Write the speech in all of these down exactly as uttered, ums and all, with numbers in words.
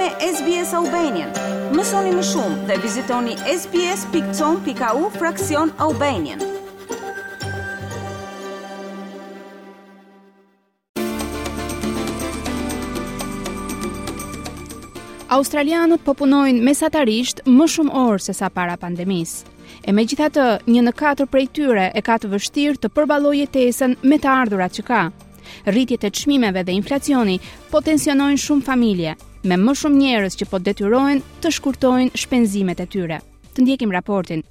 me S B S Albanian. Mësoni më shumë dhe vizitoni sbs.com.au fraksion Albanian. Australianët po punojnë mesatarisht më shumë orë se sa para pandemisë. E megjithatë, një në katër prej tyre e ka të vështirë të përballojë jetesën me të ardhurat që ka. Rritjet e çmimeve dhe inflacioni po tensionojnë shumë familje, me më shumë njerëz që po detyrohen të shkurtojnë shpenzimet e tyre. Të ndjekim raportin.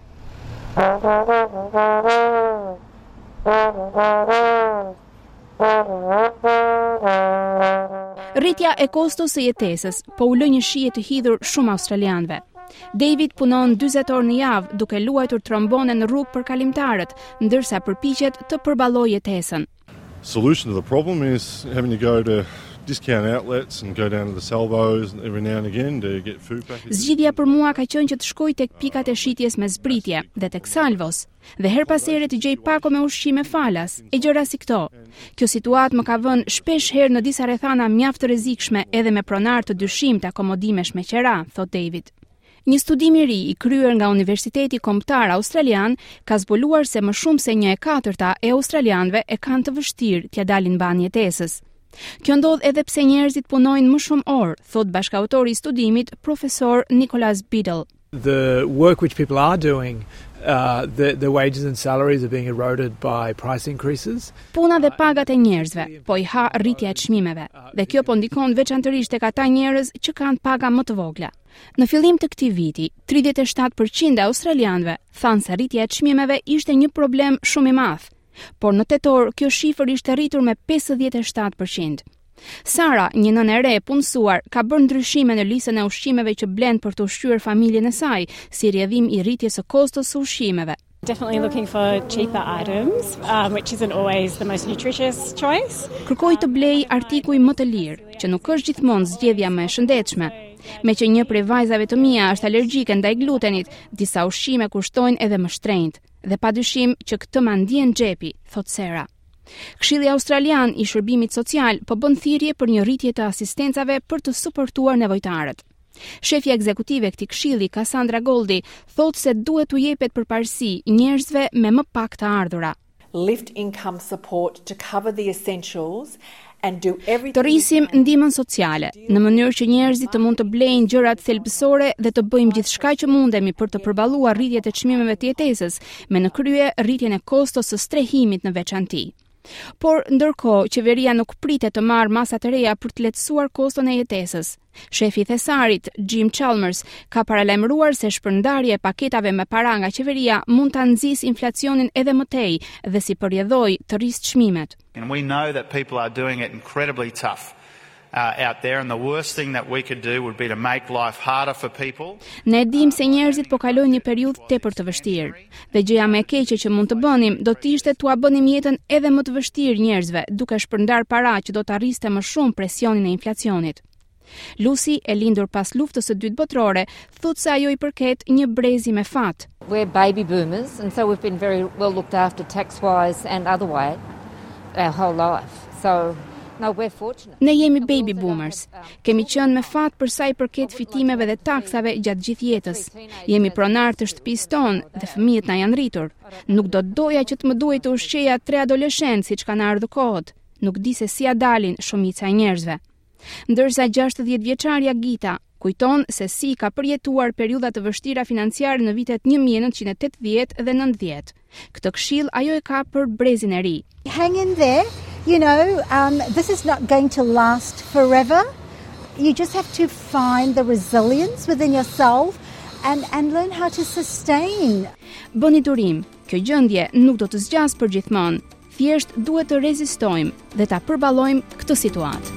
Rritja e kostos së jetesës po u lë një shije të hidhur shumë australianëve. David punon dyzet orë në javë duke luajtur trombone në rrugë për kalimtarët, ndërsa përpiqet të përballojë jetesën. Solution to the problem is having to go to discount outlets and go down to the Salvos every now and again to get food packages. Zgjidhja për mua ka qenë që të shkoj tek pikat e shitjes me zbritje dhe tek Salvos, dhe her pas here të gjej pako me ushqime falas, e gjëra si këto. Kjo situatë më ka vënë shpesh herë në disa rrethana mjaft të rrezikshme edhe me pronar të dyshim të akomodimesh me qera, thot David. Një studim i ri i kryer nga Universiteti Kombëtar Australian ka zbuluar se më shumë se një e katërta e australianëve e kanë të vështirë t'ia dalin ban jetesës. Kjo ndodh edhe pse njerëzit punojnë më shumë orë, thot bashkautori i studimit, profesor Nicholas Biddle. The work which people are doing, uh, the, the wages and salaries are being eroded by price increases. Puna dhe pagat e njerëzve po i ha rritja e çmimeve, dhe kjo po ndikon veçanërisht tek ata njerëz që kanë paga më të vogla. Në fillim të këtij viti, tridhjetë e shtatë përqind e australianëve thanë se rritja e çmimeve ishte një problem shumë i madh, por në tetor kjo shifër ishte rritur me pesëdhjetë e shtatë përqind. Sara, një nënë e re e punësuar, ka bërë ndryshime në listën e ushqimeve që blen për të ushqyer familjen e saj, si rrjedhim i rritjes së kostos së ushqimeve. Definitely looking for cheaper items, um, which isn't always the most nutritious choice. Kërkoj të blej artikuj më të lirë, që nuk është gjithmonë zgjedhja më e shëndetshme. Me që një prej vajzave të mia është alergjike ndaj glutenit, disa ushqime kushtojnë edhe më shtrenjtë, dhe padyshim që këtë ma ndjen xhepi, thot Sera. Këshilli Australian i Shërbimit Social po bën thirrje për një rritje të asistencave për të suportuar nevojtarët. Shefja ekzekutive e këtij këshilli, Cassandra Goldie, thotë se duhet t'u jepet përparësi njerëzve me më pak të ardhura. Lift income support to cover the essentials and do everything. Të rrisim ndihmën sociale, në mënyrë që njerëzit të mund të blejnë gjërat thelbësore dhe të bëjmë gjithçka që mundemi për të përballuar rritjet e çmimeve të jetesës, me në krye rritjen e kostos së strehimit në veçanti. Por ndërkohë, qeveria nuk pritet të marrë masa të reja për të lehtësuar koston e jetesës. Shefi i Thesarit, Jim Chalmers, ka paralajmëruar se shpërndarja e paketave me para nga qeveria mund ta nxjisë inflacionin edhe më tej dhe si përjedhoj të rrisë çmimet. And we know that people are doing it incredibly tough. Uh, out there, and the worst thing that we could do would be to make life harder for people. Ne dim se njerëzit po kalojnë një periudhë tepër të vështirë, dhe gjëja më e keqe që mund të bënim do të ishte t'ua bënim jetën edhe më të vështirë njerëzve, duke shpërndar para që do të arriste më shumë presionin e inflacionit. Lucy, e lindur pas luftës së dytë botërore, thotë se ajo i përket një brezi me fat. We're baby boomers, and so we've been very well looked after tax-wise and otherwise our whole life. So no, we're fortunate. Ne jemi baby boomers. Kemi qenë me fat për sa i përket fitimeve dhe taksave gjatë gjithë jetës. Jemi pronar të shtëpisë tonë dhe fëmijët na janë rritur. Nuk do të doja që të më duhej të ushqeja tre adoleshentë siç kanë ardhur kohët. Nuk di se si ja dalin shumica e njerëzve. Ndërsa gjashtëdhjetë vjeçarja Gita kujton se si ka përjetuar periudha të vështira financiare në vitet një mijë e nëntëqind e tetëdhjetë dhe nëntëdhjetë. Këtë këshill ajo e ka për brezin e ri. Hang in there. You know, um, this is not going to last forever. You just have to find the resilience within yourself and, and learn how to sustain. Bëni durim, kjo gjendje nuk do të zgjas për gjithmonë. Thjesht duhet të rezistojmë dhe ta përballojmë këtë situatë.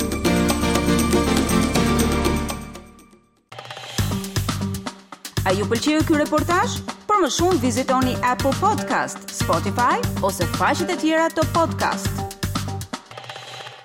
A ju pëlqeu ky reportazh? Për më shumë vizitoni Apple Podcast, Spotify ose faqet e tjera të podcast.